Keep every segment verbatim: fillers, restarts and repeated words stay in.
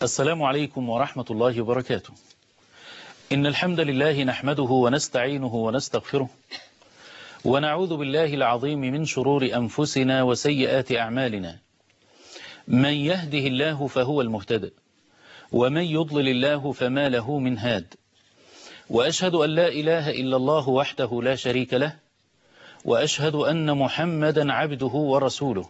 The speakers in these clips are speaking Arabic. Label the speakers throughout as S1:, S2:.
S1: السلام عليكم ورحمة الله وبركاته. إن الحمد لله نحمده ونستعينه ونستغفره ونعوذ بالله العظيم من شرور أنفسنا وسيئات أعمالنا. من يهده الله فهو المهتدى ومن يضلل الله فما له من هاد، وأشهد أن لا إله إلا الله وحده لا شريك له، وأشهد أن محمدا عبده ورسوله.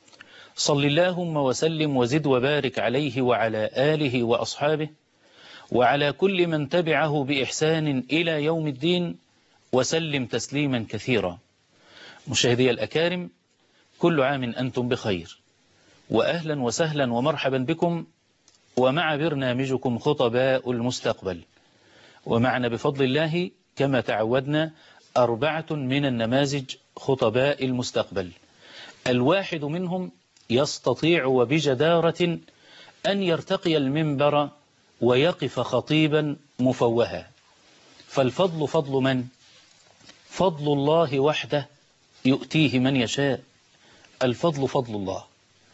S1: صل اللهم وسلم وزد وبارك عليه وعلى آله وأصحابه وعلى كل من تبعه بإحسان إلى يوم الدين وسلم تسليما كثيرا. مشاهدي الأكارم، كل عام أنتم بخير، وأهلا وسهلا ومرحبا بكم ومع برنامجكم خطباء المستقبل. ومعنا بفضل الله كما تعودنا أربعة من النماذج خطباء المستقبل، الواحد منهم يستطيع وبجدارة أن يرتقي المنبر ويقف خطيبا مفوها. فالفضل فضل من؟ فضل الله وحده يؤتيه من يشاء. الفضل فضل الله.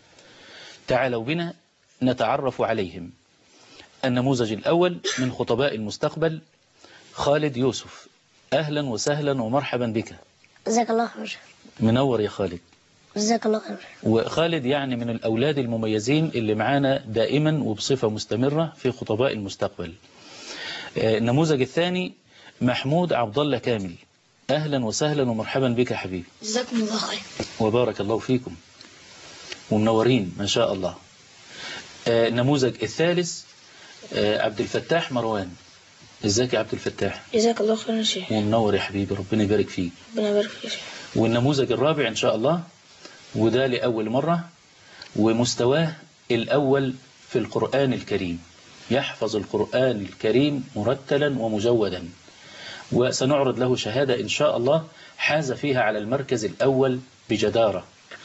S1: تعالوا بنا نتعرف عليهم. النموذج الأول من خطباء المستقبل خالد يوسف. أهلا وسهلا ومرحبا بك.
S2: جزاك الله خير.
S1: منور يا خالد.
S2: جزاك الله خير.
S1: وخالد يعني من الأولاد المميزين اللي معانا دائما وبصفة مستمرة في خطباء المستقبل. النموذج الثاني محمود عبد الله كامل. أهلا وسهلا ومرحبا بك حبيبي.
S2: جزاكم الله خير.
S1: وبارك الله فيكم ومنورين ما شاء الله. النموذج الثالث عبد الفتاح مروان. ازيك يا عبد الفتاح؟
S2: جزاك الله خير يا شيخ.
S1: ومنور يا حبيبي، ربنا يبارك فيك.
S2: ربنا يبارك فيك يا شيخ.
S1: والنموذج الرابع إن شاء الله، وده لأول مرة، ومستواه الأول في القرآن الكريم، يحفظ القرآن الكريم مرتلا ومجودا، وسنعرض له شهادة إن شاء الله حاز فيها على المركز الأول بجدارة.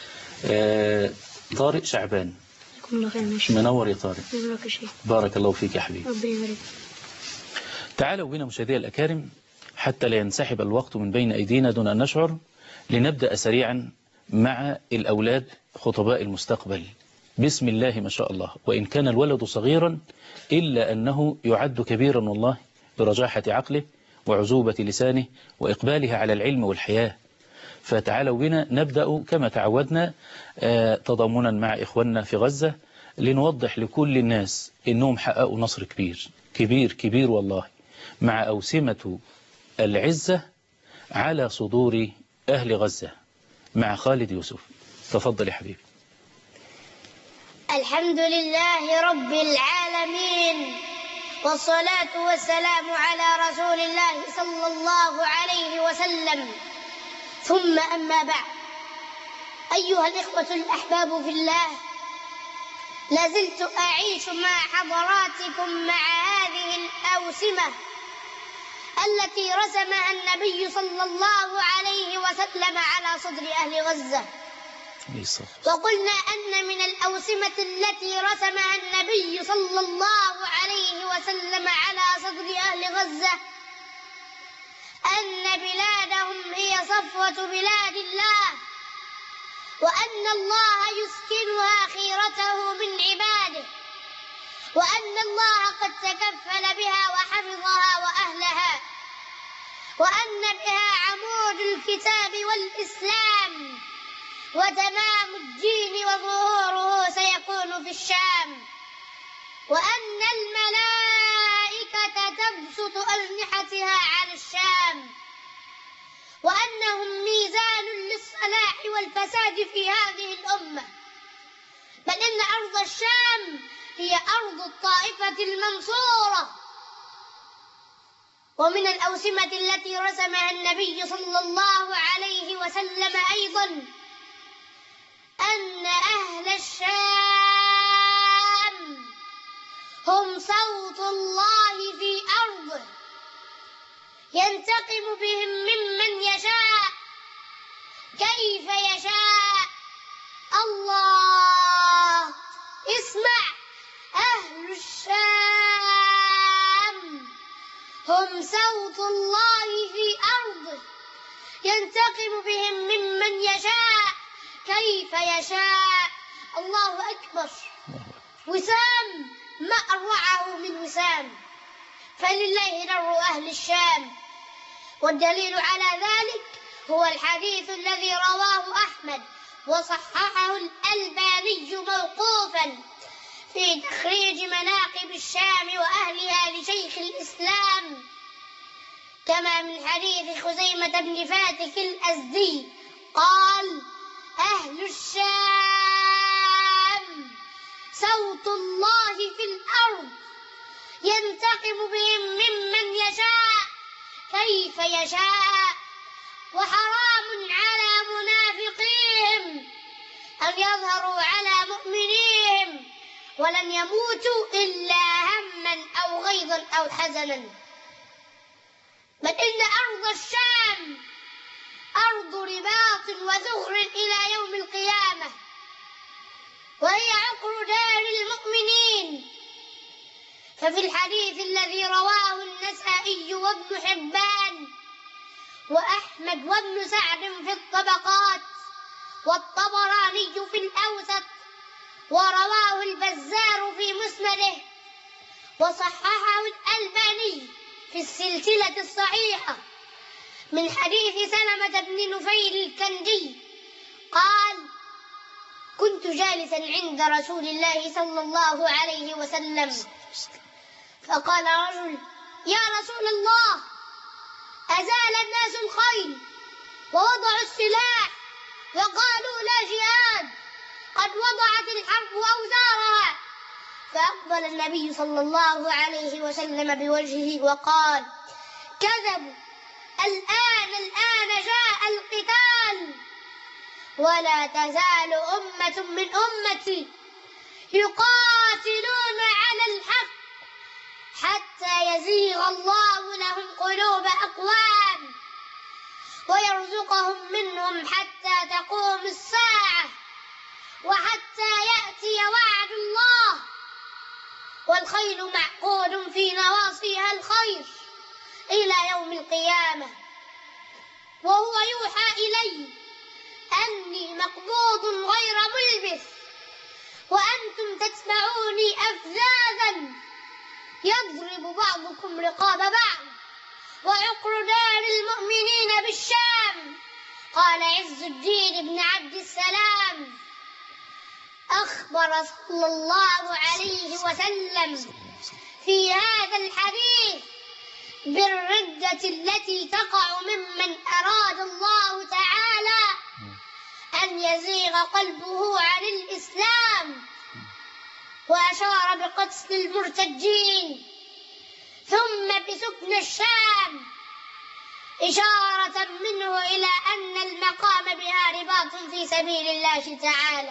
S1: آه طارق شعبان. منور يا طارق. بارك الله فيك يا حبيبي.
S2: ربنا يبارك.
S1: تعالوا بنا مشاهدي الأكارم حتى لا ينسحب الوقت من بين أيدينا دون أن نشعر، لنبدأ سريعا مع الأولاد خطباء المستقبل. بسم الله ما شاء الله، وإن كان الولد صغيرا إلا أنه يعد كبيرا والله، برجاحة عقله وعزوبة لسانه وإقباله على العلم والحياة. فتعالوا بنا نبدأ كما تعودنا تضامنا مع إخواننا في غزة، لنوضح لكل الناس إنهم حققوا نصر كبير كبير كبير والله، مع أوسمة العزة على صدور أهل غزة، مع خالد يوسف. تفضل يا حبيبي.
S2: الحمد لله رب العالمين، والصلاة والسلام على رسول الله صلى الله عليه وسلم، ثم أما بعد. أيها الإخوة الأحباب في الله، لازلت أعيش مع حضراتكم مع هذه الأوسمة التي رسمها النبي صلى الله عليه وسلم على صدر أهل غزة. وقلنا أن من الأوسمة التي رسمها النبي صلى الله عليه وسلم على صدر أهل غزة أن بلادهم هي صفوة بلاد الله، وأن الله يسكنها خيرته من عباده، وأن الله قد تكفل بها وحفظها وأهلها، وأن بها عمود الكتاب والإسلام، وتمام الدين وظهوره سيكون في الشام، وأن الملائكة تبسط أجنحتها على الشام، وأنهم ميزان للصلاح والفساد في هذه الأمة، بل إن أرض الشام هي أرض الطائفة المنصورة. ومن الأوسمة التي رسمها النبي صلى الله عليه وسلم أيضا أن أهل الشام هم صوت الله في أرضه، ينتقم بهم ممن يشاء كيف يشاء. الله اسمع، أهل الشام هم صوت الله في أرضه، ينتقم بهم ممن يشاء كيف يشاء. الله أكبر. وسام ما أروعه من وسام، فلله در أهل الشام. والدليل على ذلك هو الحديث الذي رواه أحمد وصححه الألباني موقوفا في تخريج مناقب الشام وأهلها لشيخ الإسلام، كما من حديث خزيمة بن فاتك الأزدي قال: أهل الشام صوت الله في الأرض ينتقم بهم ممن يشاء كيف يشاء، وحرام على منافقيهم أن يظهروا على مؤمنيهم، ولن يموتوا إلا هما أو غيظا أو حزنا. بل إن أرض الشام أرض رباط وزهر إلى يوم القيامة، وهي عقر دار المؤمنين. ففي الحديث الذي رواه النسائي وابن حبان وأحمد وابن سعد في الطبقات والطبراني في الأوسط ورواه البزار في مسنده وصححه الألباني في السلسلة الصحيحة من حديث سلمة بن نفيل الكندي قال: كنت جالسا عند رسول الله صلى الله عليه وسلم، فقال رجل: يا رسول الله، أزال الناس الخيل ووضعوا السلاح وقالوا لا جهاد، قد وضعت الحرب أوزارها. فأقبل النبي صلى الله عليه وسلم بوجهه وقال: كذبوا، الآن الآن جاء القتال، ولا تزال أمة من أمتي يقاتلون على الحق حتى يزيغ الله لهم قلوب أقوام ويرزقهم منهم حتى تقوم الساعة وحتى يأتي وعد الله، والخيل معقود في نواصيها الخير إلى يوم القيامة، وهو يوحى إلي أني مقبوض غير ملبث، وأنتم تتبعوني أفذاذا يضرب بعضكم رقاب بعض، وعقر دار المؤمنين بالشام. قال عز الدين بن عبد السلام: أخبر صلى الله عليه وسلم في هذا الحديث بالردة التي تقع ممن أراد الله تعالى أن يزيغ قلبه عن الإسلام، وأشار بقتل المرتدين ثم بسكن الشام، إشارة منه إلى أن المقام بها رباط في سبيل الله تعالى،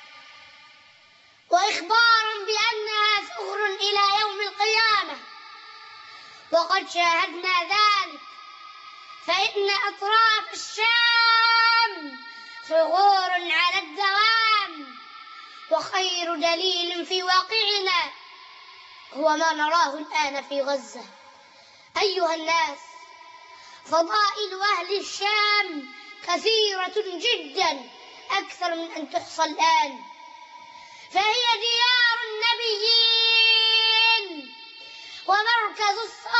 S2: وإخبارا بأنها ثغر إلى يوم القيامة. وقد شاهدنا ذلك، فإن أطراف الشام ثغور على الدوام، وخير دليل في واقعنا هو ما نراه الآن في غزة. أيها الناس، فضائل أهل الشام كثيرة جدا أكثر من أن تحصى الآن، فهي ديار النبيين ومركز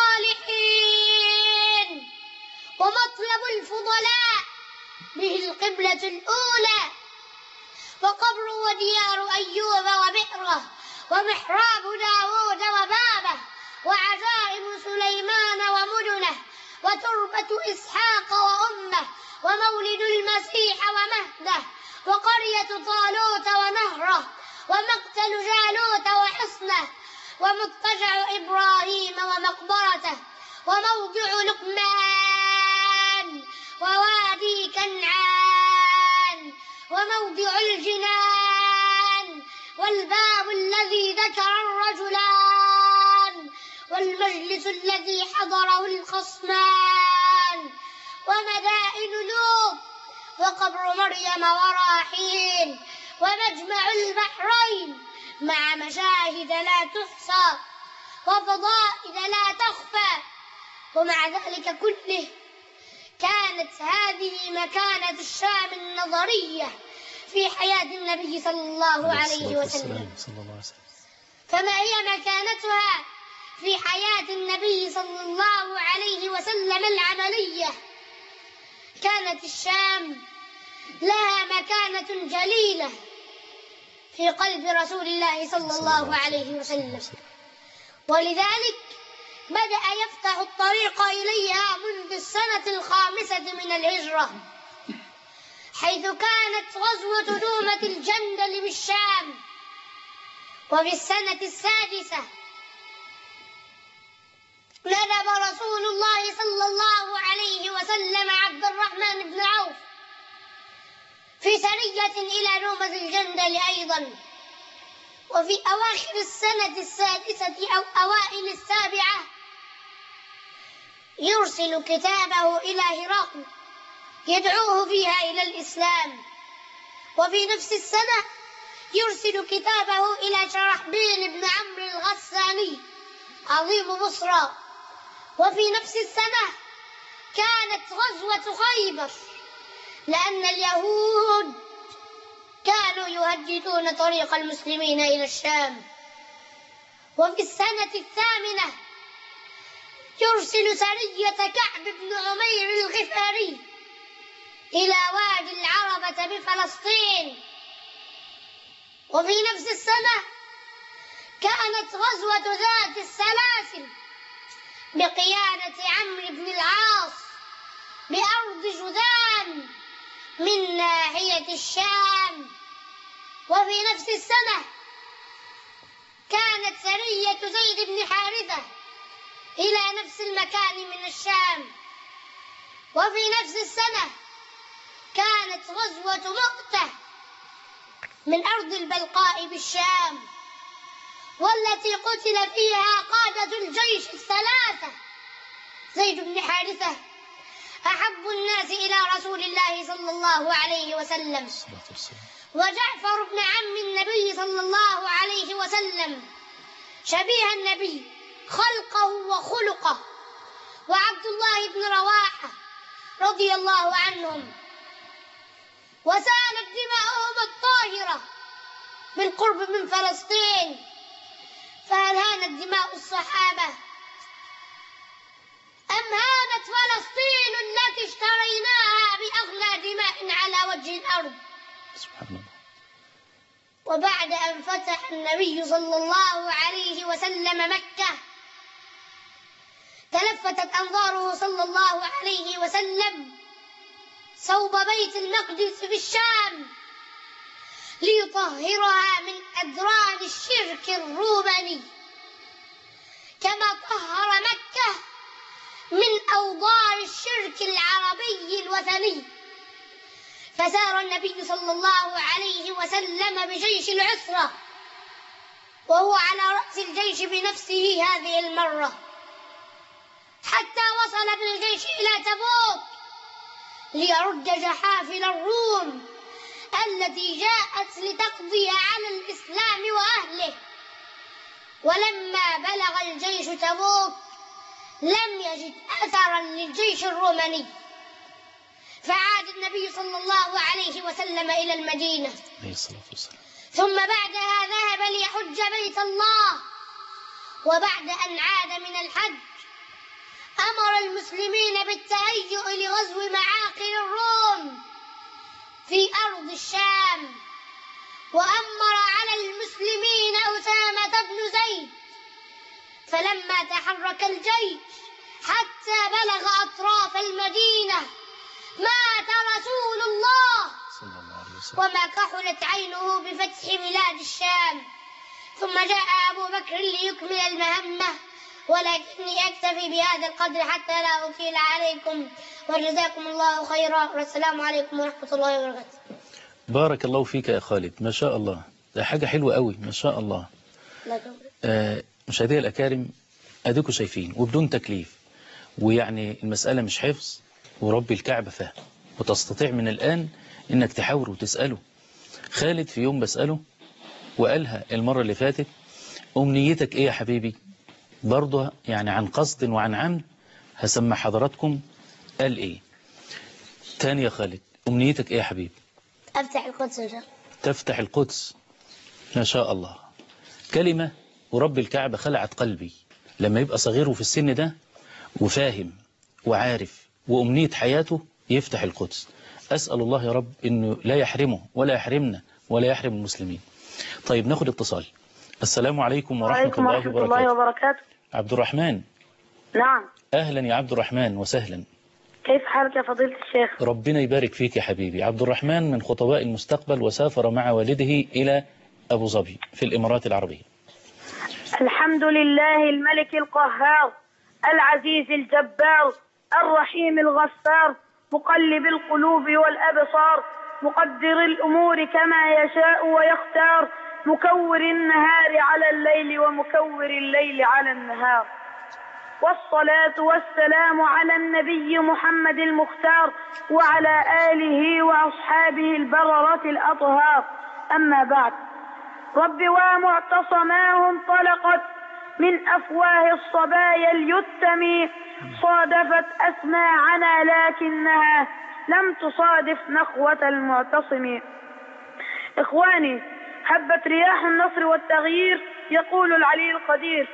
S2: الصالحين ومطلب الفضلاء، به القبلة الأولى، وقبر وديار أيوب وبئره ومحراب داود وبابه وعجائب سليمان ومدنه وتربة إسحاق وأمه ومولد المسيح ومهده وقرية طالوت ونهره ومقتل جالوت وحصنه ومضطجع إبراهيم ومقبرته وموضع لقمان ووادي كنعان وموضع الجنان والباب الذي ذكر الرجلان والمجلس الذي حضره الخصمان ومدائن لوط وقبر مريم وراحيل ومجمع البحرين مع مشاهد لا تحصى وفضائل لا تخفى. ومع ذلك كله كانت هذه مكانة الشام النظرية في حياة النبي صلى الله عليه وسلم، فما هي مكانتها في حياة النبي صلى الله عليه وسلم العملية؟ كانت الشام لها مكانة جليلة في قلب رسول الله صلى الله عليه وسلم، ولذلك بدأ يفتح الطريق إليها منذ السنة الخامسة من الهجرة، حيث كانت غزوة دومة الجندل بالشام. وفي السنة السادسة ندب رسول الله صلى الله عليه وسلم عبد الرحمن بن عوف في سرية إلى دومة الجندل أيضا. وفي أواخر السنة السادسة أو أوائل السابعة يرسل كتابه إلى هرقل يدعوه فيها إلى الإسلام. وفي نفس السنة يرسل كتابه إلى شرحبيل بن عمرو الغساني عظيم بصرى. وفي نفس السنة كانت غزوة خيبر، لأن اليهود كانوا يهددون طريق المسلمين إلى الشام. وفي السنة الثامنة يرسل سرية كعب بن عمير الغفاري إلى وادي العربة بفلسطين. وفي نفس السنة كانت غزوة ذات السلاسل بقيادة عمرو بن العاص بأرض جذام من ناحية الشام. وفي نفس السنة كانت سرية زيد بن حارثة إلى نفس المكان من الشام. وفي نفس السنة كانت غزوة مؤتة من أرض البلقاء بالشام، والتي قتل فيها قادة الجيش الثلاثة زيد بن حارثة أحب الناس إلى رسول الله صلى الله عليه وسلم، وجعفر بن عم النبي صلى الله عليه وسلم شبيه النبي خلقه وخلقه، وعبد الله بن رواحة رضي الله عنهم. وسالت دماؤهم الطاهرة بالقرب من فلسطين، فهل هانت دماء الصحابة أم هانت فلسطين التي اشتريناها بأغلى دماء على وجه الأرض؟
S1: سبحان الله.
S2: وبعد أن فتح النبي صلى الله عليه وسلم مكة تلفتت أنظاره صلى الله عليه وسلم صوب بيت المقدس بالشام ليطهرها من أدران الشرك الروماني، كما طهر مكة من أوضار الشرك العربي الوثني. فسار النبي صلى الله عليه وسلم بجيش العسرة وهو على رأس الجيش بنفسه هذه المرة، حتى وصل بالجيش إلى تبوك ليرد جحافل الروم التي جاءت لتقضي على الإسلام وأهله. ولما بلغ الجيش تبوك لم يجد أثرا للجيش الروماني، فعاد النبي صلى الله عليه وسلم إلى المدينة، ثم بعدها ذهب ليحج بيت الله. وبعد أن عاد من الحج أمر المسلمين بالتهيؤ لغزو معاقل الروم في أرض الشام، وأمر على المسلمين أسامة بن زيد. فلما تحرك الجيش حتى بلغ أطراف المدينة مات رسول الله وما كحلت عينه بفتح بلاد الشام. ثم جاء أبو بكر ليكمل المهمة، ولكني أكتفي بهذا القدر حتى لا أطيل عليكم، وجزاكم الله خيرا، والسلام عليكم ورحمة الله وبركاته.
S1: بارك الله فيك يا خالد، ما شاء الله، ده حاجة حلوة قوي ما شاء الله. آه مشاهدي الأكارم، أديكوا شايفين وبدون تكليف، ويعني المسألة مش حفظ، ورب الكعبة فهم، وتستطيع من الآن إنك تحاور وتسأله. خالد في يوم بسأله وقالها المرة اللي فاتت، أمنيتك إيه يا حبيبي؟ برضه يعني عن قصد وعن عمد هسمع حضراتكم قال إيه. تاني يا خالد، أمنيتك إيه يا حبيبي؟
S2: أفتح القدس إن شاء الله.
S1: تفتح القدس، ما شاء الله. كلمة ورب الكعبة خلعت قلبي لما يبقى صغير في السن ده وفاهم وعارف وأمنية حياته يفتح القدس. أسأل الله يا رب إنه لا يحرمه ولا يحرمنا ولا يحرم المسلمين. طيب ناخد اتصال. السلام عليكم ورحمة
S3: وعليكم
S1: الله
S3: ورحمة
S1: وبركاته.
S3: الله وبركاته.
S1: عبد الرحمن.
S3: نعم.
S1: أهلا يا عبد الرحمن وسهلا.
S3: كيف حالك يا فضيلة الشيخ؟
S1: ربنا يبارك فيك يا حبيبي. عبد الرحمن من خطباء المستقبل وسافر مع والده إلى أبو ظبي في الإمارات العربية.
S3: الحمد لله الملك القهار العزيز الجبار الرحيم الغفار مقلب القلوب والأبصار مقدر الأمور كما يشاء ويختار مكور النهار على الليل ومكور الليل على النهار. والصلاة والسلام على النبي محمد المختار وعلى آله وأصحابه البررة الأطهار. أما بعد، رب ومعتصماه انطلقت من أفواه الصبايا اليتم صادفت أسماعنا لكنها لم تصادف نخوة المعتصم. إخواني، هبت رياح النصر والتغيير. يقول العلي القدير: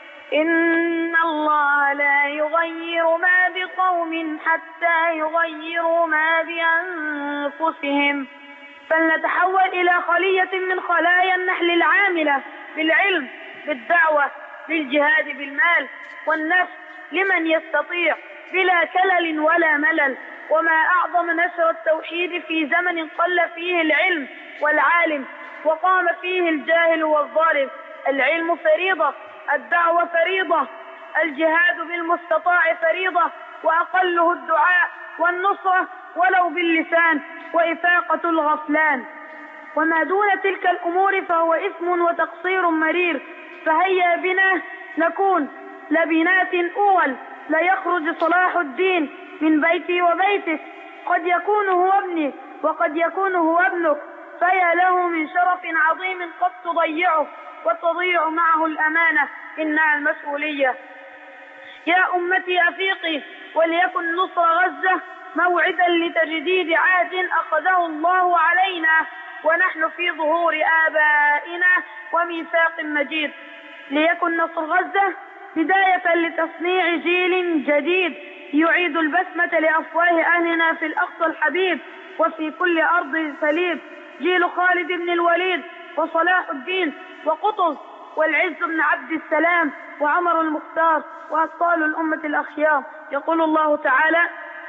S3: إن الله لا يغير ما بقوم حتى يغيروا ما بأنفسهم. فلنتحول إلى خلية من خلايا النحل العاملة بالعلم بالدعوة بالجهاد بالمال والنفس لمن يستطيع بلا كلل ولا ملل. وما أعظم نشر التوحيد في زمن قل فيه العلم والعالم وقام فيه الجاهل والظالم. العلم فريضة، الدعوة فريضة، الجهاد بالمستطاع فريضة، وأقله الدعاء والنصرة ولو باللسان وإفاقة الغفلان. وما دون تلك الأمور فهو إثم وتقصير مرير. فهيا بنا نكون لبنات أول لا يخرج صلاح الدين من بيتي وبيتك. قد يكون هو ابني وقد يكون هو ابنك، فيا له من شرف عظيم قد تضيعه وتضيع معه الأمانة إنها المسؤولية. يا أمتي أفيقي وليكن نصر غزة موعدا لتجديد عهد أخذه الله علينا ونحن في ظهور آبائنا وميثاق مجيد. ليكن نصر غزة بداية لتصنيع جيل جديد يعيد البسمة لأفواه أهلنا في الأقصى الحبيب وفي كل أرض سليب. جيل خالد بن الوليد وصلاح الدين وقطز والعز بن عبد السلام وعمر المختار وأبطال الأمة الأخيار. يقول الله تعالى: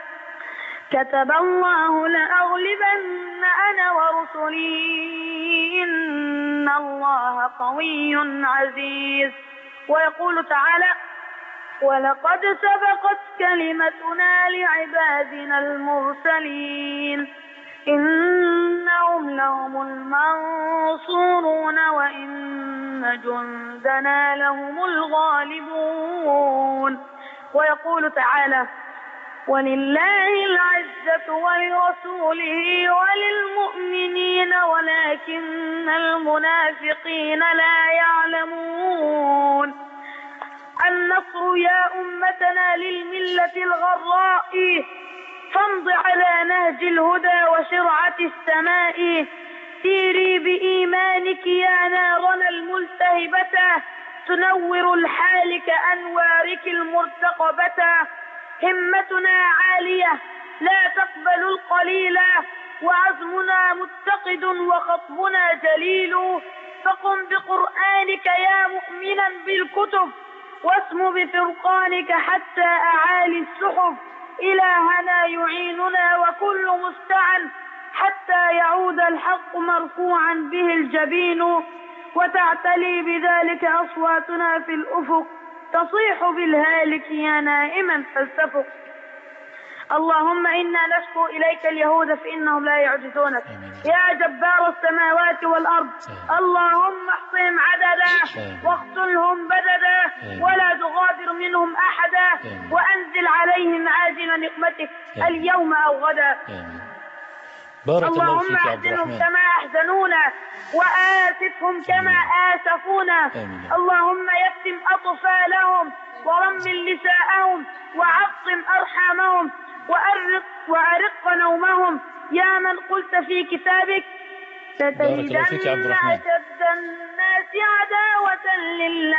S3: كتب الله لأغلبن أنا ورسلي إن الله قوي عزيز. ويقول تعالى: ولقد سبقت كلمتنا لعبادنا المرسلين إنهم لهم المنصورون وإن جندنا لهم الغالبون. ويقول تعالى: ولله العزة ولرسوله وللمؤمنين ولكن المنافقين لا يعلمون. النصر يا أمتنا للملة الغراء، فامض على نهج الهدى وشرعة السماء. سيري بإيمانك يا نارنا الملتهبة تنور الحال كأنوارك المرتقبة. همتنا عالية لا تقبل القليل وعزمنا متقد وخطبنا جليل. فقم بقرآنك يا مؤمنا بالكتب واسم بفرقانك حتى أعالي السحب. إلهنا يعيننا وكل مستعن حتى يعود الحق مرفوعا به الجبين وتعتلي بذلك أصواتنا في الأفق تصيح بالهالك يا نائما فالتفق. اللهم إنا نشكو إليك اليهود فإنهم لا يعجزونك يا جبار السماوات والأرض. اللهم احصهم عددا واقتلهم بددا ولا تغادر منهم أحدا وأنزل عليهم عاجل نقمتك اليوم أو غدا.
S1: بارك الله
S3: اللهم
S1: فيك يا عبد
S3: احزنهم
S1: الرحمن.
S3: كما أحزنونا وآسفهم كما آسفونا. اللهم يتم أطفالهم ورمل نساءهم وعظم أرحامهم وأرق, وأرق نومهم يا من قلت في كتابك: لتجدن أشد الناس عداوة للذين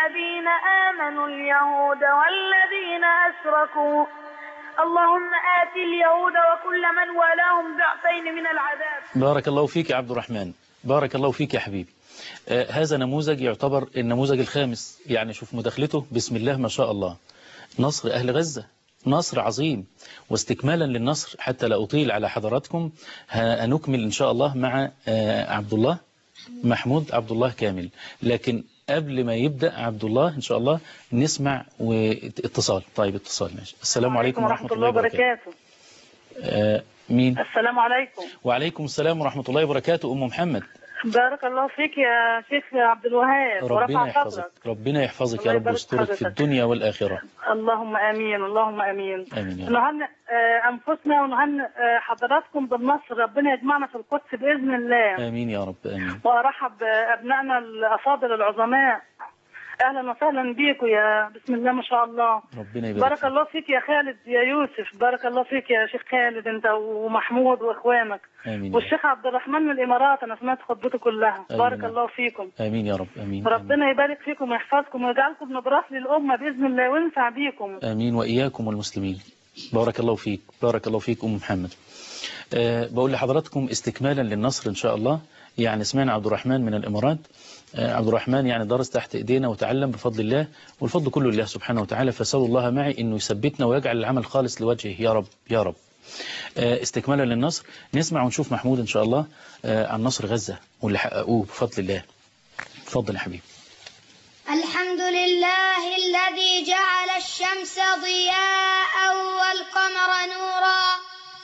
S3: اليهود والذين أشركوا اللهم آت اليهود وكل من والاهم ضعفين من العذاب.
S1: بارك الله فيك يا عبد الرحمن، بارك الله فيك يا حبيبي. آه هذا نموذج يعتبر النموذج الخامس، يعني شوف مداخلته بسم الله ما شاء الله. نصر أهل غزة نصر عظيم، واستكمالا للنصر حتى لا أطيل على حضراتكم هنكمل إن شاء الله مع آه عبد الله محمود عبد الله كامل. لكن قبل ما يبدأ عبد الله إن شاء الله نسمع واتصال. طيب اتصال ماشي. السلام عليكم ورحمة الله وبركاته. آه مين؟
S3: السلام عليكم.
S1: وعليكم السلام ورحمة الله وبركاته. أم محمد.
S3: بارك الله فيك يا شيخ عبد الوهاب.
S1: ربنا يحفظك، ربنا يحفظك يا رب ويسترك في الدنيا والآخرة.
S3: اللهم آمين اللهم آمين.
S1: آمين يا رب.
S3: نهنئ أنفسنا ونهنئ حضراتكم بالنصر، ربنا يجمعنا في القدس بإذن الله.
S1: آمين يا رب آمين.
S3: وأرحب بأبنائنا الأفاضل العظماء، أهلا وسهلا بيكم يا بسم الله ما شاء الله.
S1: ربنا يبارك
S3: بارك الله فيك يا خالد يا يوسف، بارك الله فيك يا شيخ خالد أنت ومحمود وإخوانك.
S1: آمين.
S3: والشيخ عبد الرحمن من الإمارات أنا سمعت خطبته كلها.
S1: آمين.
S3: بارك الله فيكم.
S1: آمين يا رب آمين.
S3: ربنا يبارك فيكم ويحفظكم ويجعلكم نبرات للأمة بإذن الله وينفع بيكم.
S1: آمين وإياكم والمسلمين. بارك الله فيك، بارك الله فيك أم محمد. أه بقول لحضراتكم استكمالا للنصر إن شاء الله. يعني سمعنا عبد الرحمن من الإمارات. أه عبد الرحمن يعني درس تحت إيدينا وتعلم بفضل الله، والفضل كله لله سبحانه وتعالى. فسأل الله معي إنه يثبتنا ويجعل العمل خالص لوجهه يا رب يا رب. أه استكمالا للنصر نسمع ونشوف محمود إن شاء الله أه عن نصر غزة واللي حققوه بفضل الله. تفضل يا حبيبي.
S2: الحمد لله الذي جعل الشمس ضياء والقمر نورا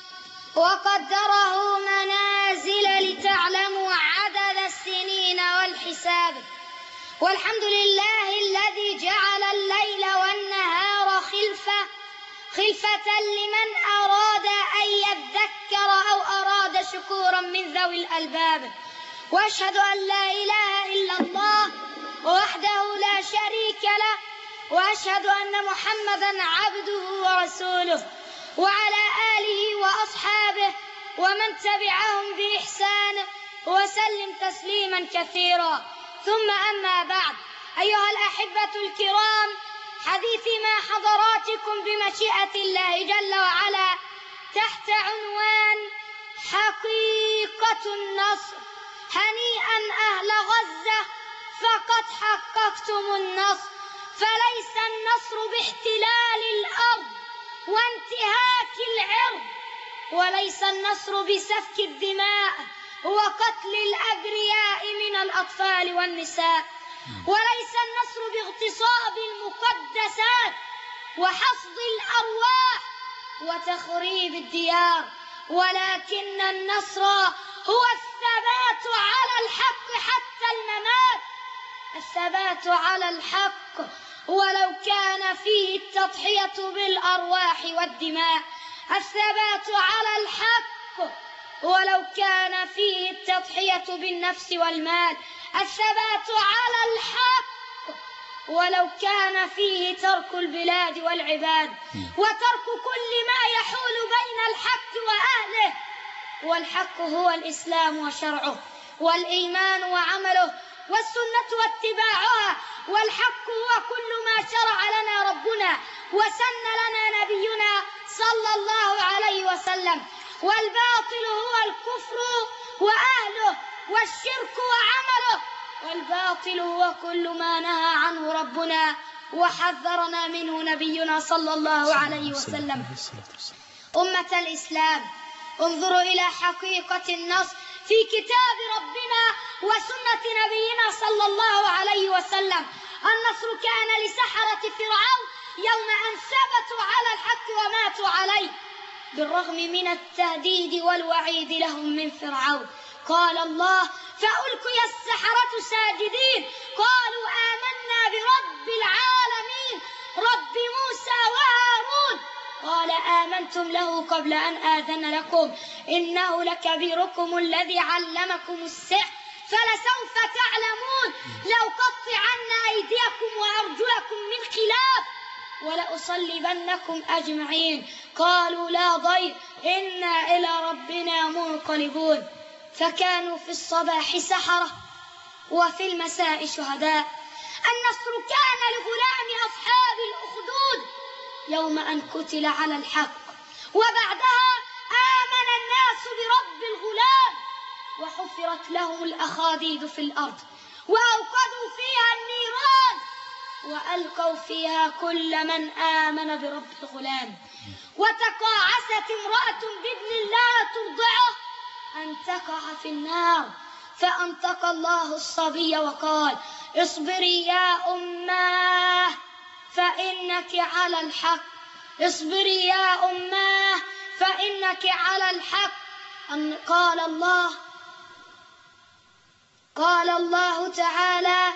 S2: وقدره منازل لتعلموا عدد السنين والحساب. والحمد لله الذي جعل الليل والنهار خلفة خلفة لمن أراد أن يذكر أو أراد شكورا من ذوي الألباب. وأشهد أن لا إله إلا الله وحده لا شريك له، وأشهد أن محمدا عبده ورسوله وعلى آله وأصحابه ومن تبعهم بإحسان وسلم تسليما كثيرا. ثم أما بعد، أيها الأحبة الكرام، حديثي مع حضراتكم بمشيئة الله جل وعلا تحت عنوان حقيقة النصر. هنيئا أهل غزة فقد حققتم النصر، فليس النصر باحتلال الأرض وانتهاك العرض، وليس النصر بسفك الدماء وقتل الأبرياء من الأطفال والنساء، وليس النصر باغتصاب المقدسات وحصد الأرواح وتخريب الديار، ولكن النصر هو الثبات على الحق حتى الممات. الثبات على الحق ولو كان فيه التضحية بالأرواح والدماء، الثبات على الحق ولو كان فيه التضحية بالنفس والمال، الثبات على الحق ولو كان فيه ترك البلاد والعباد وترك كل ما يحول بين الحق وأهله. والحق هو الإسلام وشرعه، والإيمان وعمله، والسنة واتباعها. والحق هو كل ما شرع لنا ربنا وسن لنا نبينا صلى الله عليه وسلم، والباطل هو الكفر وأهله والشرك وعمله، والباطل هو كل ما نهى عنه ربنا وحذرنا منه نبينا صلى الله عليه وسلم. أمة الإسلام، انظروا إلى حقيقة النصر في كتاب ربنا وسنة نبينا صلى الله عليه وسلم. النصر كان لسحرة فرعون يوم أن ثبتوا على الحق وماتوا عليه بالرغم من التهديد والوعيد لهم من فرعون. قال الله: فألقي السحرة ساجدين قالوا آمنا برب العالمين رب موسى وهارون. قال: آمنتم له قبل أن آذن لكم إنه لكبيركم الذي علمكم السحر فلسوف تعلمون لأقطعن أيديكم وأرجلكم من خلاف ولأصلبنكم أجمعين. قالوا: لا ضير إنا إلى ربنا منقلبون. فكانوا في الصباح سحرة وفي المساء شهداء. النصر كان لغلام أصحاب الأخدود يوم أن قتل على الحق. وبعدها آمن الناس برب الغلام وحفرت لهم الأخاديد في الأرض وأوقدوا فيها النيران وألقوا فيها كل من آمن برب الغلام. وتقاعست امرأة بابن لا ترضعه أن تقع في النار فأنطق الله الصبي وقال: اصبري يا أماه فإنك على الحق، اصبري يا أماه فإنك على الحق. أن قال الله قال الله تعالى.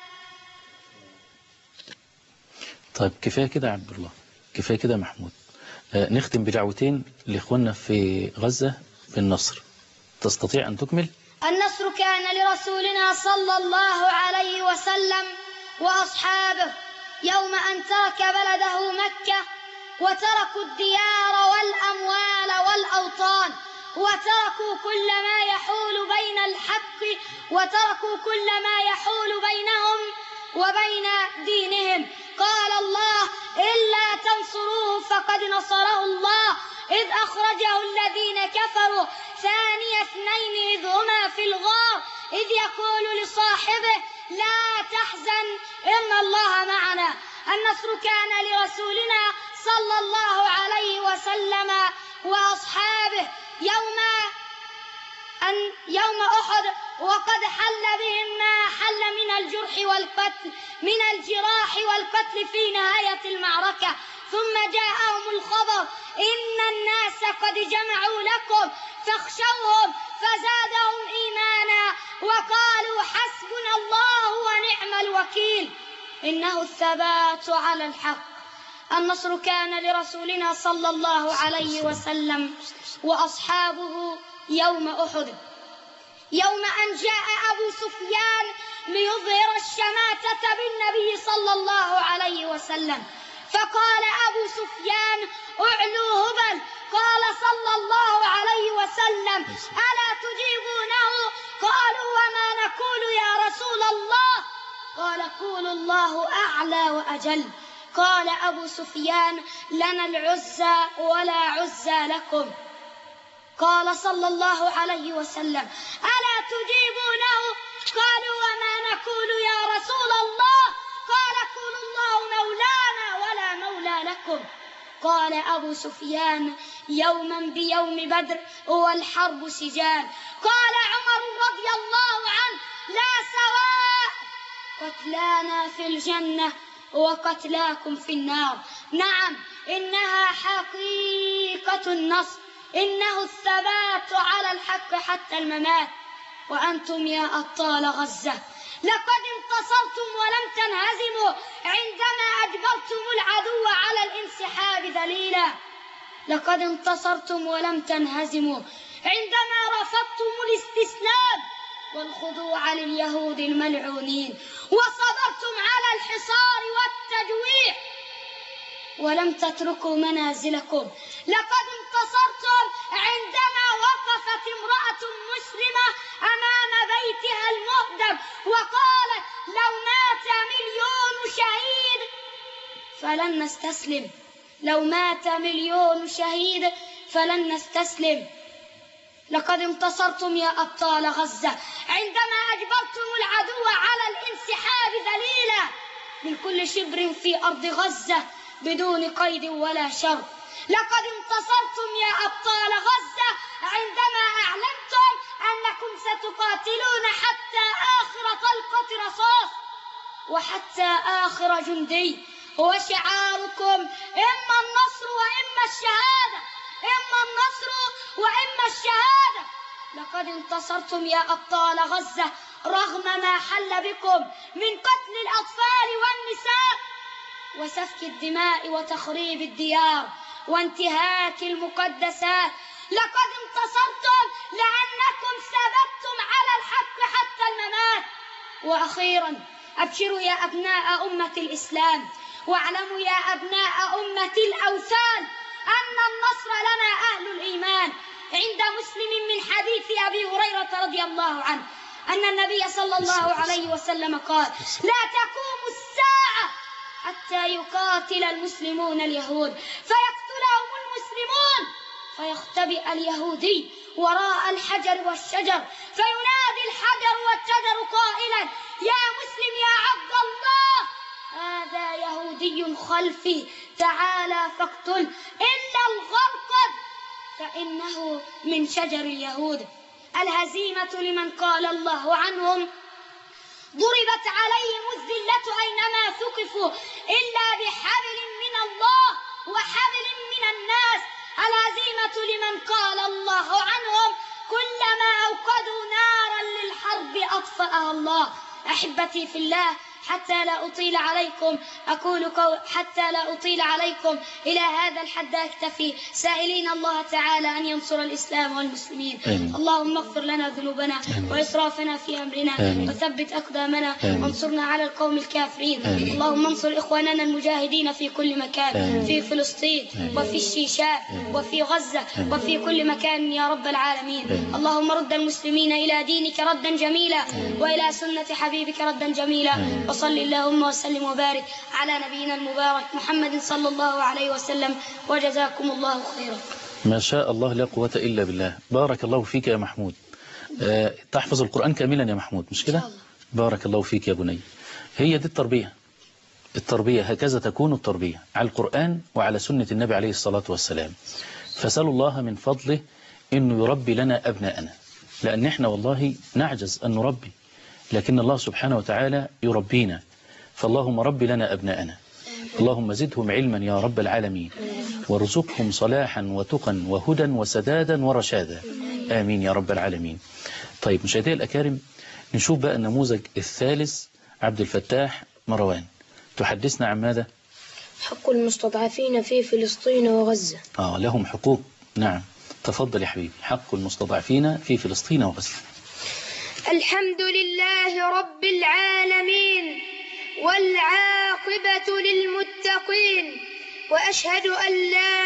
S1: طيب كفاية كده يا عبد الله، كفاية كده محمود. آه نختم بدعوتين لإخواننا في غزة بالنصر. تستطيع أن تكمل؟
S2: النصر كان لرسولنا صلى الله عليه وسلم وأصحابه يوم أن ترك بلده مكة وتركوا الديار والأموال والأوطان وتركوا كل ما يحول بين الحق وتركوا كل ما يحول بينهم وبين دينهم. قال الله: إلا تنصروه فقد نصره الله إذ أخرجه الذين كفروا ثاني اثنين إذ هما في الغار إذ يقول لصاحبه لا تحزن إن الله معنا. النصر كان لرسولنا صلى الله عليه وسلم وأصحابه يوم أن يوم أحد وقد حل بهم ما حل من الجرح والقتل من الجراح والقتل في نهاية المعركة. ثم جاءهم الخبر إن الناس قد جمعوا لكم فاخشوهم فزادهم إيمانا وقالوا حسبنا الله ونعم الوكيل. إنه الثبات على الحق. النصر كان لرسولنا صلى الله عليه وسلم وأصحابه يوم أحد يوم أن جاء أبو سفيان ليظهر الشماتة بالنبي صلى الله عليه وسلم فقال أبو سفيان: أعلو هبل. قال صلى الله عليه وسلم: ألا تجيبونه؟ قالوا: وما نقول يا رسول الله؟ قال: قولوا الله أعلى وأجل. قال أبو سفيان: لنا العزى ولا عزى لكم. قال صلى الله عليه وسلم: ألا تجيبونه؟ قالوا: وما نقول يا رسول الله؟ قال: قولوا الله مولانا ولا مولى لكم. قال أبو سفيان: يوما بيوم بدر والحرب سجال. قال عمر رضي الله عنه: لا سواء، قتلانا في الجنة وقتلاكم في النار. نعم، إنها حقيقة النصر، إنه الثبات على الحق حتى الممات. وأنتم يا أبطال غزة لقد انتصرتم ولم تنهزموا عندما أجبرتم العدو على الانسحاب ذليلا. لقد انتصرتم ولم تنهزموا عندما رفضتم الاستسلام والخضوع لليهود الملعونين وصبرتم على الحصار والتجويع ولم تتركوا منازلكم. لقد انتصرتم عندما وقفت امرأة مسلمة أمام بيتها المهدم وقالت: لو مات مليون شهيد فلن نستسلم، لو مات مليون شهيد فلن نستسلم. لقد انتصرتم يا أبطال غزة عندما أجبرتم العدو على الانسحاب ذليلا من كل شبر في أرض غزة بدون قيد ولا شر. لقد انتصرتم يا أبطال غزة عندما أعلنتم أنكم ستقاتلون حتى آخر طلقة رصاص وحتى آخر جندي. وشعاركم إما النصر وإما الشهادة، إما النصر وإما الشهادة. لقد انتصرتم يا أبطال غزة رغم ما حل بكم من قتل الأطفال والنساء وسفك الدماء وتخريب الديار وانتهاك المقدسات. لقد انتصرتم لأنكم ثبتتم على الحق حتى الممات. وأخيرا أبشروا يا أبناء أمة الإسلام واعلموا يا أبناء أمة الأوثان أن النصر لنا أهل الإيمان. عند مسلم من حديث أبي هريرة رضي الله عنه أن النبي صلى الله عليه وسلم قال: لا تقوم الساعة حتى يقال يقاتل المسلمون اليهود فيقتلهم المسلمون، فيختبئ اليهودي وراء الحجر والشجر فينادي الحجر والشجر قائلا: يا مسلم يا عبد الله، هذا يهودي خلفي، تعالى فاقتل إلا الغرقد فإنه من شجر اليهود. الهزيمة لمن قال الله عنهم: ضربت عليهم الذلة أينما ثقفوا إلا بحبل من الله وحبل من الناس. الهزيمة لمن قال الله عنهم: كلما أوقدوا نارا للحرب أطفأها الله. أحبتي في الله، حتى لا أطيل عليكم أقول قول حتى لا أطيل عليكم إلى هذا الحد أكتفي، سائلين الله تعالى أن ينصر الإسلام والمسلمين. آمين. اللهم اغفر لنا ذنوبنا وإسرافنا في أمرنا. آمين. وثبت أقدامنا. آمين. وانصرنا على القوم الكافرين. آمين. اللهم انصر إخواننا المجاهدين في كل مكان. آمين. في فلسطين. آمين. وفي الشيشان. آمين. وفي غزة. آمين. وفي كل مكان يا رب العالمين. آمين. اللهم رد المسلمين إلى دينك ردا جميلا. آمين. وإلى سنة حبيبك ردا جميلا. آمين. وصل اللهم وسلم وبارك على نبينا المبارك محمد صلى الله عليه وسلم، وجزاكم الله خيرا.
S1: ما شاء الله، لا قوة إلا بالله. بارك الله فيك يا محمود. أه تحفظ القرآن كاملا يا محمود، مش كده؟ بارك الله فيك يا بني. هي دي التربية. التربية هكذا تكون التربية، على القرآن وعلى سنة النبي عليه الصلاة والسلام. فسألوا الله من فضله إنه يربي لنا أبناءنا، لأن احنا والله نعجز أن نربي، لكن الله سبحانه وتعالى يربينا. فاللهم رب لنا أبناءنا، اللهم زدهم علما يا رب العالمين، وارزقهم صلاحا وتقا وهدى وسدادا ورشادا، آمين يا رب العالمين. طيب مشاهدي الأكارم، نشوف بقى النموذج الثالث. عبد الفتاح مروان تحدثنا عن ماذا؟
S4: حق المستضعفين في فلسطين وغزة.
S1: آه لهم حقوق، نعم. تفضل يا حبيبي. حق المستضعفين في فلسطين وغزة.
S4: الحمد لله رب العالمين، والعاقبة للمتقين، وأشهد أن لا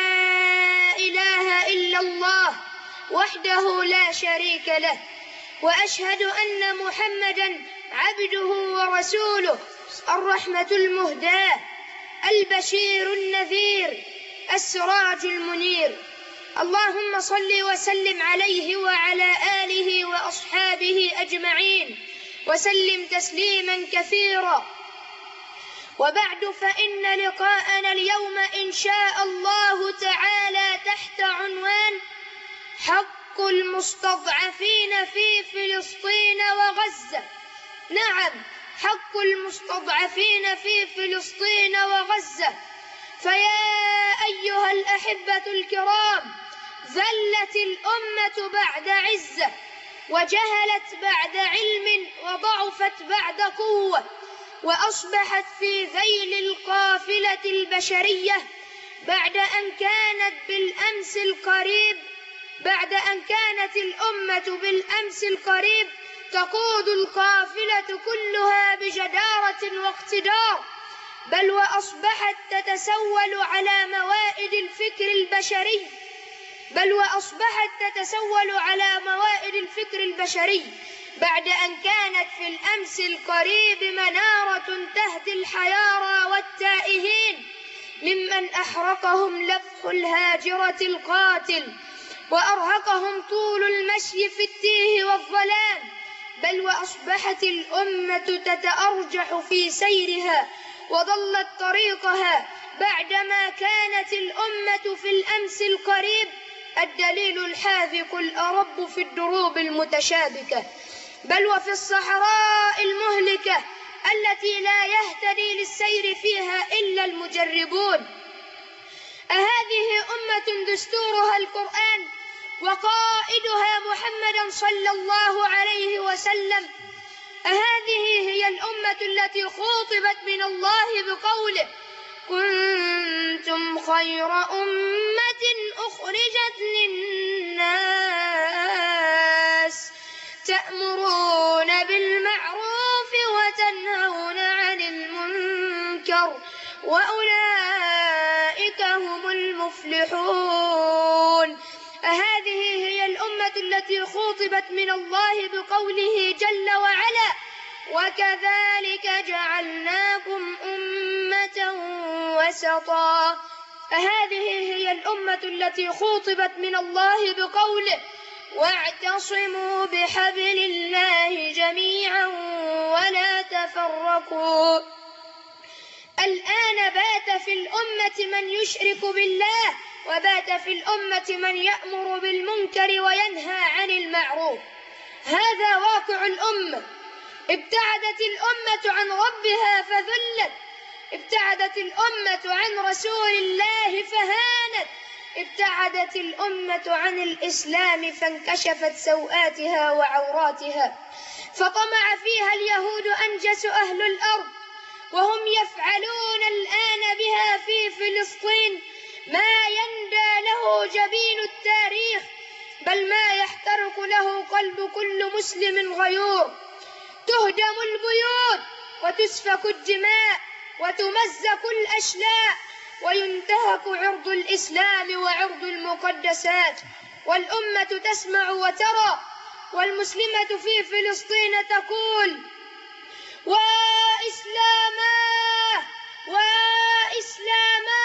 S4: إله إلا الله وحده لا شريك له، وأشهد أن محمدا عبده ورسوله، الرحمة المهداة، البشير النذير، السراج المنير. اللهم صل وسلم عليه وعلى آله وأصحابه أجمعين، وسلم تسليما كثيرا. وبعد، فإن لقاءنا اليوم إن شاء الله تعالى تحت عنوان حق المستضعفين في فلسطين وغزة. نعم، حق المستضعفين في فلسطين وغزة. فيا أيها الأحبة الكرام، ذلت الأمة بعد عزة، وجهلت بعد علم، وضعفت بعد قوة، وأصبحت في ذيل القافلة البشرية بعد أن كانت بالأمس القريب بعد أن كانت الأمة بالأمس القريب تقود القافلة كلها بجدارة واقتدار، بل وأصبحت تتسول على موائد الفكر البشري بل وأصبحت تتسول على موائد الفكر البشري بعد أن كانت في الأمس القريب منارة تهدي الحيارى والتائهين ممن أحرقهم لفح الهاجرة القاتل، وأرهقهم طول المشي في التيه والظلام، بل وأصبحت الأمة تتأرجح في سيرها وضلت طريقها بعدما كانت الأمة في الأمس القريب الدليل الحاذق الأرب في الدروب المتشابكة، بل وفي الصحراء المهلكة التي لا يهتدي للسير فيها إلا المجربون. أهذه أمة دستورها القرآن وقائدها محمد صلى الله عليه وسلم؟ أهذه هي الأمة التي خاطبت من الله بقوله: كنتم خير أمة أخرجت للناس تأمرون بالمعروف وتنهون عن المنكر وأولئك هم المفلحون. أهذه هي الأمة التي خاطبت من الله بقوله جل وعلا: وكذلك جعلناكم أمة وسطا. فهذه هي الأمة التي خوطبت من الله بقوله: واعتصموا بحبل الله جميعا ولا تفرقوا. الآن بات في الأمة من يشرك بالله، وبات في الأمة من يأمر بالمنكر وينهى عن المعروف. هذا واقع الأمة. ابتعدت الأمة عن ربها فذلت، ابتعدت الأمة عن رسول الله فهانت، ابتعدت الأمة عن الإسلام فانكشفت سوآتها وعوراتها. فطمع فيها اليهود أنجس أهل الأرض، وهم يفعلون الآن بها في فلسطين ما يندى له جبين التاريخ، بل ما يحترق له قلب كل مسلم غيور. تهدم البيوت وتسفك الدماء وتمزق الأشلاء وينتهك عرض الإسلام وعرض المقدسات، والأمة تسمع وترى، والمسلمة في فلسطين تقول: وإسلاما وإسلاما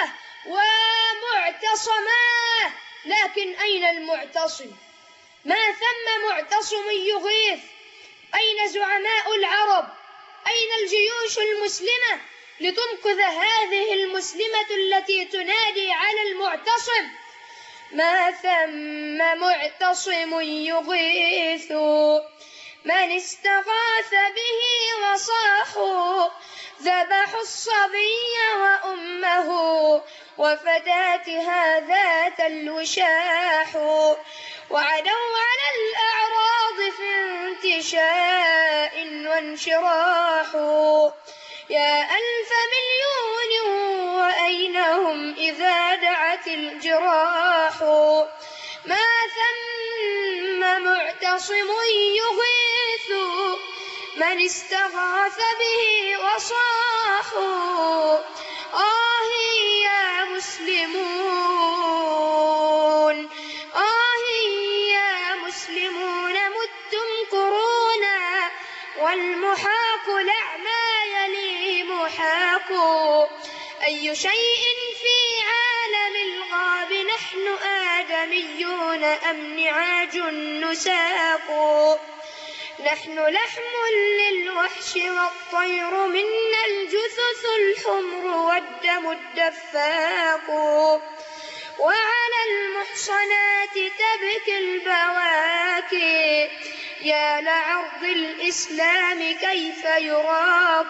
S4: ومعتصما. لكن أين المعتصم؟ ما ثم معتصم يغيث. أين زعماء العرب؟ أين الجيوش المسلمة لتنقذ هذه المسلمة التي تنادي على المعتصم؟ ما ثم معتصم يغيث. من استغاث به وصاحوا، ذبحوا الصبي وأمه وفتاتها ذات الوشاح، وعدوا على الأعراض في انتشاء وانشراح. يا ألف مليون وأين هم إذا دعت الجراح. ما ثم معتصم يغيث. من استغاث به وصاحوا. آه يا مسلمون، آه يا مسلمون، متم قرونا والمحاق لعما يلي محاق. أي شيء في عالم الغاب نحن آدميون أم نعاج نساق. نحن لحم للوحش والطير، منا الجثث الحمر والدم الدفاق. وعلى المحصنات تبكي البواكي، يا لعرض الإسلام كيف يراق.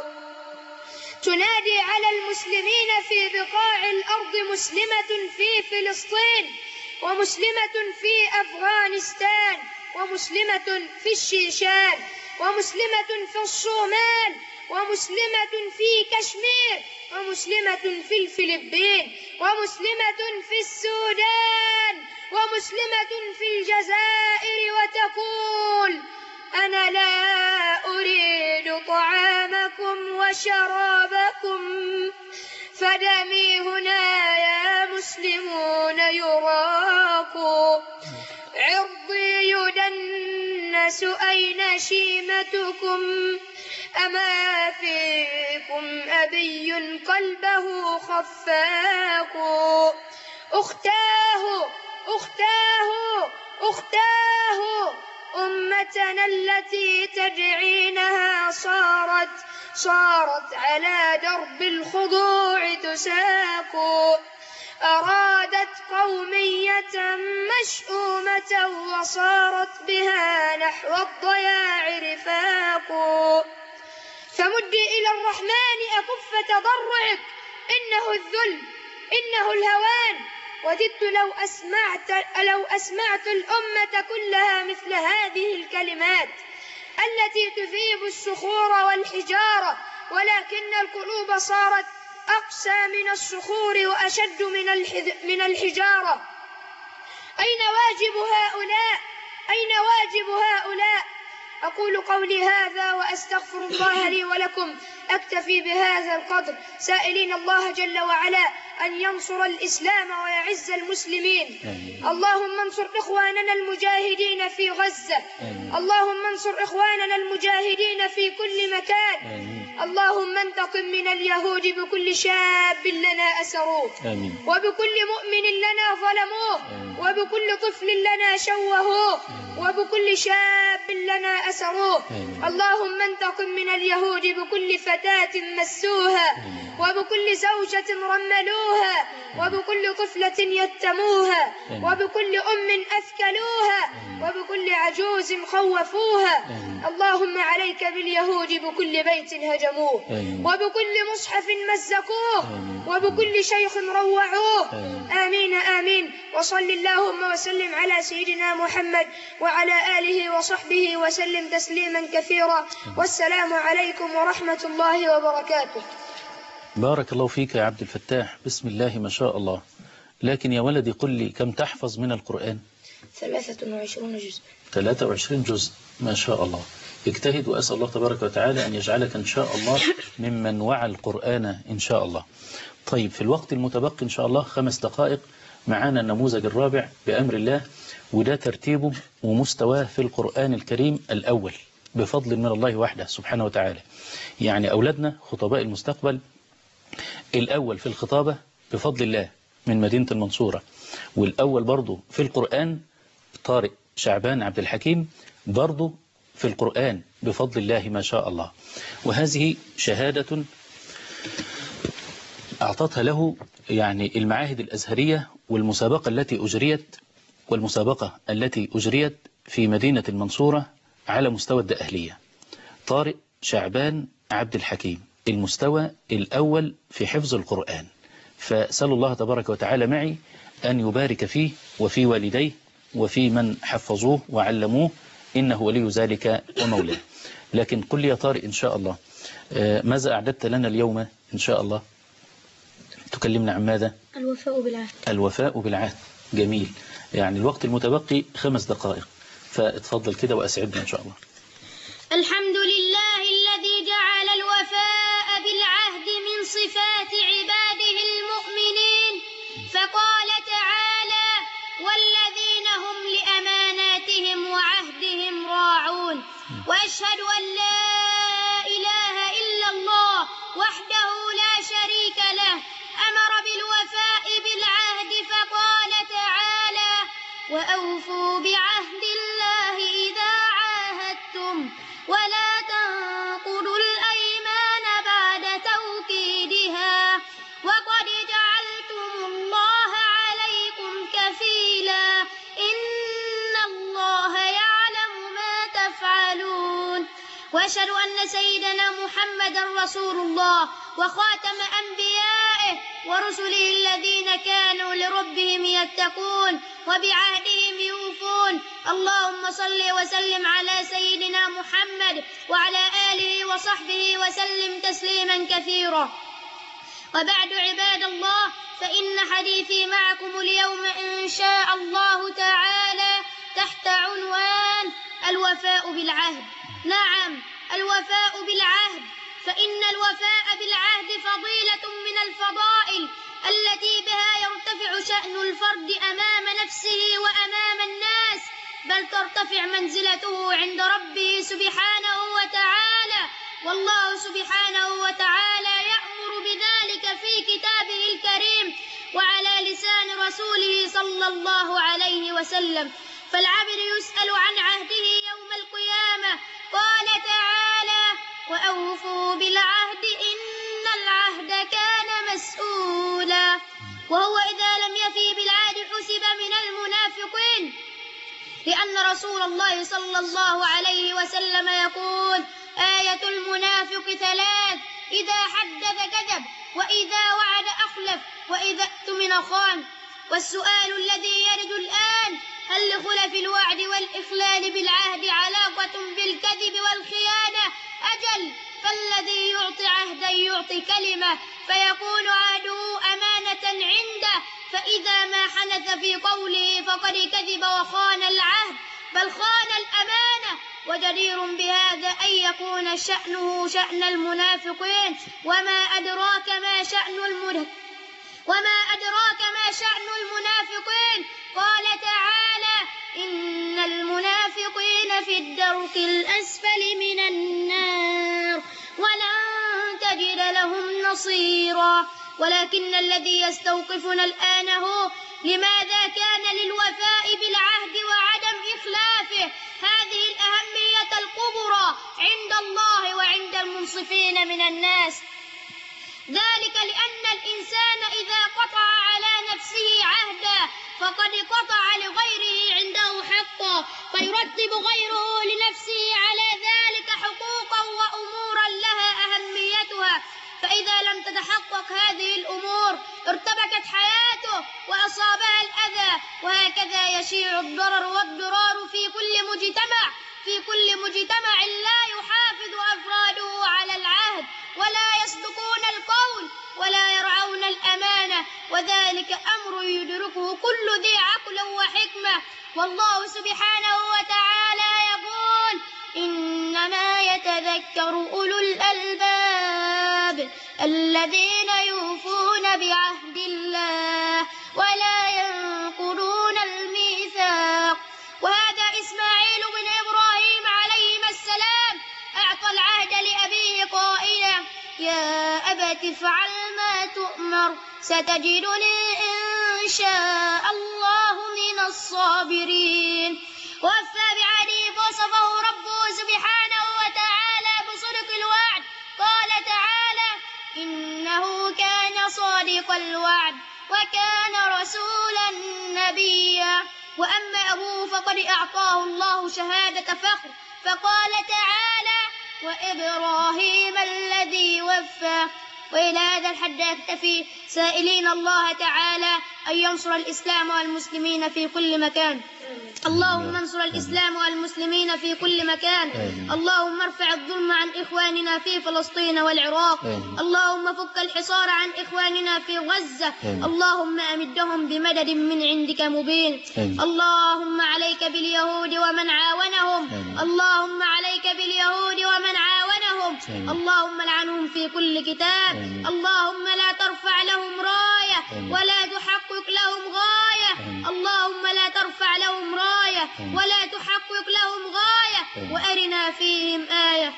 S4: تنادي على المسلمين في بقاع الأرض مسلمة في فلسطين، ومسلمة في أفغانستان، ومسلمة في الشيشان، ومسلمة في الصومال، ومسلمة في كشمير، ومسلمة في الفلبين، ومسلمة في السودان، ومسلمة في الجزائر، وتقول: أنا لا أريد طعامكم وشرابكم، فدمي هنا يا مسلمون يراق. عرضي يدنس، أين شيمتكم؟ أما فيكم أبي قلبه خفاق. أختاه أختاه أختاه أمتنا التي تدعينها صارت صارت على درب الخضوع تساق. أرادت قومية مشؤومة وصارت بها نحو الضياع رفاق. فمدي إلى الرحمن أكف تضرعك، إنه الذل، إنه الهوان. وددت لو أسمعت, لو أسمعت الأمة كلها مثل هذه الكلمات التي تذيب الصخور والحجارة، ولكن القلوب صارت أقسى من الصخور وأشد من الحجارة. أين واجب هؤلاء؟ أين واجب هؤلاء؟ أقول قولي هذا وأستغفر الله لي ولكم. أكتفي بهذا القدر، سائلين الله جل وعلا أن ينصر الإسلام ويعز المسلمين. اللهم انصر إخواننا المجاهدين في غزة. اللهم انصر إخواننا المجاهدين في كل مكان. اللهم انتقم من اليهود بكل شاب لنا أسروه، وبكل مؤمن لنا ظلموه، وبكل طفل لنا شوهوه، وبكل شاب لنا أسروه. اللهم انتقم من اليهود بكل فتاة مسوها، وبكل زوجة رملوها، وبكل طفلة يتموها، وبكل أم أثكلوها، وبكل عجوز خوفوها. اللهم عليك باليهود بكل بيت هجموه، وبكل مصحف مزقوه، وبكل شيخ روعوه. آمين آمين. وصل اللهم وسلم على سيدنا محمد وعلى آله وصحبه وسلم تسليما كثيرا. والسلام عليكم ورحمة الله وبركاته.
S1: بارك الله فيك يا عبد الفتاح، بسم الله ما شاء الله. لكن يا ولدي قل لي كم تحفظ من القرآن؟
S4: ثلاثة وعشرون جزء.
S1: ثلاثة وعشرين جزء ما شاء الله. اجتهد وأسأل الله تبارك وتعالى أن يجعلك إن شاء الله ممن وعى القرآن إن شاء الله. طيب في الوقت المتبقي إن شاء الله خمس دقائق معانا النموذج الرابع بأمر الله، وده ترتيبه ومستواه في القرآن الكريم الأول بفضل من الله وحده سبحانه وتعالى. يعني أولادنا خطباء المستقبل الأول في الخطابة بفضل الله من مدينة المنصورة، والأول برضو في القرآن طارق شعبان عبد الحكيم برضو في القرآن بفضل الله ما شاء الله. وهذه شهادة أعطتها له يعني المعاهد الأزهرية والمسابقة التي أجريت والمسابقة التي أجريت في مدينة المنصورة على مستوى الدقهلية. طارق شعبان عبد الحكيم المستوى الأول في حفظ القرآن، فأسأل الله تبارك وتعالى معي أن يبارك فيه وفي والديه وفي من حفظوه وعلموه، إنه ولي ذلك ومولاه. لكن قل لي يا طارق إن شاء الله ماذا أعددت لنا اليوم إن شاء الله؟ تكلمنا عن ماذا؟
S4: الوفاء بالعهد.
S1: الوفاء بالعهد، جميل. يعني الوقت المتبقي خمس دقائق، فاتفضل كده وأسعدنا إن شاء الله.
S2: الحمد لله الذي جعل الوفاء بالعهد من صفات عباده المؤمنين، فقال تعالى: والذين هم لأماناتهم وعهدهم راعون. وأشهد أن لا إله إلا الله وحده لا شريك له، أمر بالوفاء بالعهد فقال تعالى: وأوفوا بعهد الله إذا عاهدتم ولا تنقضوا الأيمان بعد توكيدها وقد جعلتم الله عليكم كفيلا إن الله يعلم ما تفعلون. وأشهد أن سيدنا محمدا رسول الله وخاتم أنبيائه ورسله الذين كانوا لربهم يتقون وبعهدهم يوفون. اللهم صل وسلم على سيدنا محمد وعلى آله وصحبه وسلم تسليما كثيرا. وبعد عباد الله، فإن حديثي معكم اليوم إن شاء الله تعالى تحت عنوان الوفاء بالعهد. نعم، الوفاء بالعهد، فإن الوفاء بالعهد فضيلة من الفضائل التي بها يرتفع شأن الفرد أمام نفسه وأمام الناس، بل ترتفع منزلته عند ربه سبحانه وتعالى. والله سبحانه وتعالى يأمر بذلك في كتابه الكريم وعلى لسان رسوله صلى الله عليه وسلم. فالعبد يسأل عن عهده يوم القيامة. قال تعالى: وأوفوا بالعهد إن العهد كان مسؤولا. وهو إذا لم يفي بالعهد حسب من المنافقين، لأن رسول الله صلى الله عليه وسلم يقول: آية المنافق ثلاث: إذا حدث كذب، وإذا وعد أخلف، وإذا اؤتمن خان. والسؤال الذي يرد الآن: هل لخلف الوعد والإخلال بالعهد علاقة بالكذب والخيانة؟ أجل، فالذي يعطي عهدا يعطي كلمة فيكون عهده أمانة عنده، فإذا ما حنث في قوله فقد كذب وخان العهد بل خان الأمانة. وجدير بهذا أن يكون شأنه شأن المنافقين. وما أدراك ما شأن المنافقين وما أدراك ما شأن المنافقين؟ قال تعالى: إن المنافقين في الدرك الأسفل من النار ولن تجد لهم نصيرا. ولكن الذي يستوقفنا الآن هو لماذا كان للوفاء بالعهد وعدم إخلافه هذه الأهمية الكبرى عند الله وعند المنصفين من الناس؟ ذلك لأن الإنسان إذا قطع على نفسه عهدا فقد قطع لغيره عنده حقا، فيرتب غيره لنفسه على ذلك حقوقا وأمورا لها أهميتها، فإذا لم تتحقق هذه الأمور ارتبكت حياته وأصابها الأذى، وهكذا يشيع الضرر والضرار في كل مجتمع في كل مجتمع لا يحافظ أفراده على العهد ولا يصدقون القول ولا يرعون الأمانة، وذلك أمر يدركه كل ذي عقل وحكمة. والله سبحانه وتعالى يقول: إنما يتذكر أولو الألباب الذين يوفون بعهد الله ولا ينقضون الميثاق. وهذا إسماعيل بن إبراهيم عليهما السلام أعطى العهد لأبيه قائلا: يا أبت افعل ما تؤمر ستجدني إن شاء الله من الصابرين. ووفى بعهده فوصفه ربه سبحانه وتعالى بصدق الوعد، قال تعالى: إنه كان صادق الوعد وكان رسولا نبيا. وأما أبوه فقد أعطاه الله شهادة فخر، فقال تعالى: وإبراهيم الذي وفى. وإلى هذا الحد أكتفي، سائلين الله تعالى أن ينصر الإسلام والمسلمين في كل مكان. اللهم انصر الإسلام والمسلمين في كل مكان. اللهم ارفع الظلم عن إخواننا في فلسطين والعراق. اللهم فك الحصار عن إخواننا في غزة. اللهم أمدهم بمدد من عندك مبين. اللهم عليك باليهود ومن عاونهم. اللهم عليك باليهود ومن عاونهم. اللهم لعنهم في كل كتاب. اللهم لا ترفع لهم راية ولا تحقق لهم غاية. اللهم لا ترفع لهم راية ولا تحقق لهم غاية، وأرنا فيهم آية.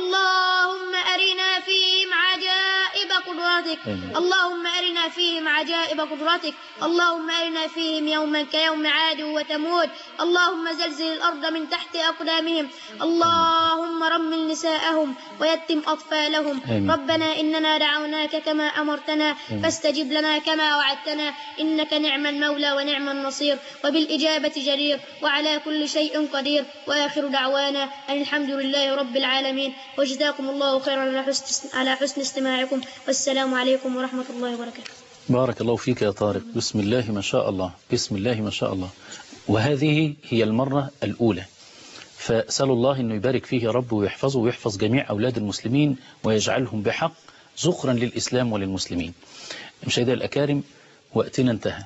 S2: اللهم أرنا فيهم عجائب قدرتك. اللهم أرنا فيهم عجائب قدرتك. اللهم أرنا فيهم يوما كيوم عاد وثمود. اللهم زلزل الأرض من تحت أقدامهم. اللهم رمل نساءهم ويتم أطفالهم. ربنا إننا دعوناك كما أمرتنا فاستجب لنا كما وعدتنا، إنك نعم المولى ونعم النصير، وبالإجابة جدير، وعلى كل شيء قدير. وآخر دعوانا أن الحمد لله رب العالمين، وجزاكم الله خيرا على حسن استماعكم، والسلام عليكم ورحمة الله وبركاته.
S1: بارك الله فيك يا طارق. بسم الله ما شاء الله، بسم الله ما شاء الله. وهذه هي المرة الأولى، فأسأل الله أنه يبارك فيه يا رب ويحفظه ويحفظ جميع أولاد المسلمين ويجعلهم بحق ذخرا للإسلام وللمسلمين. مشاهدينا الأكارم، وقتنا انتهى،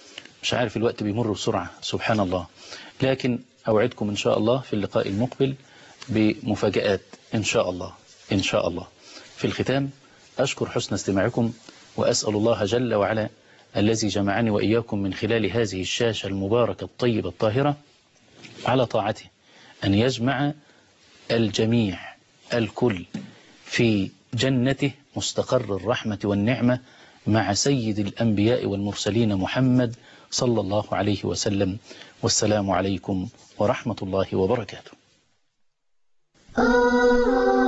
S1: مش عارف الوقت بيمر بسرعة سبحان الله، لكن أوعدكم إن شاء الله في اللقاء المقبل بمفاجآت إن شاء الله إن شاء الله. في الختام أشكر حسن استماعكم، وأسأل الله جل وعلا الذي جمعني وإياكم من خلال هذه الشاشة المباركة الطيبة الطاهرة على طاعته أن يجمع الجميع الكل في جنته مستقر الرحمة والنعمة مع سيد الأنبياء والمرسلين محمد صلى الله عليه وسلم. والسلام عليكم ورحمة الله وبركاته.